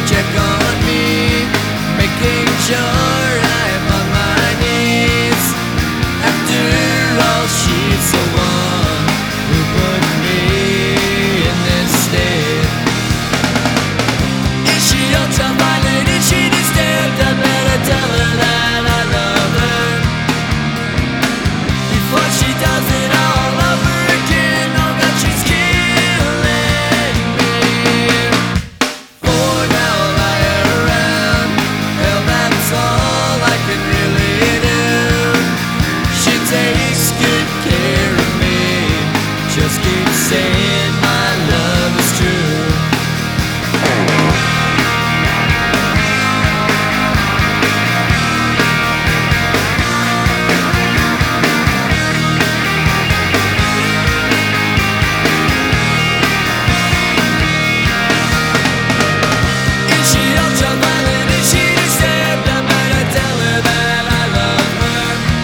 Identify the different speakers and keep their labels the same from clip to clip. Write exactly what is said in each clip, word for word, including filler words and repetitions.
Speaker 1: check on me, making sure I'm on my knees. After all, she's the one who put me in this state. Is she ultraviolet? Is she disturbed? I better tell her that I love her before she does it all over again. Oh God, she's killing me. For now, lie around. Hell, that's all I can really do. She takes good care of me. Just keep saying my love is true. Is she ultraviolet? Is she disturbed? I better tell her that I love her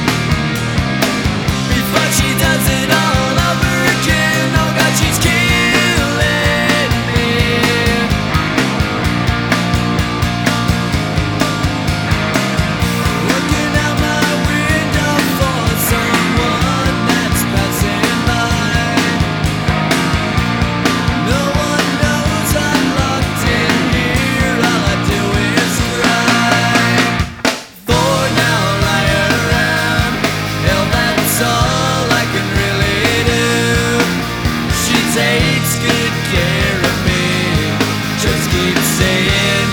Speaker 1: before she does it all over again. Oh God, she's killing me. Looking out my window for someone that's passing by. No one knows I'm locked in here. All I do is cry. For now, lie around. Hell, that's all I can really do. She takes good care of me. Just keep saying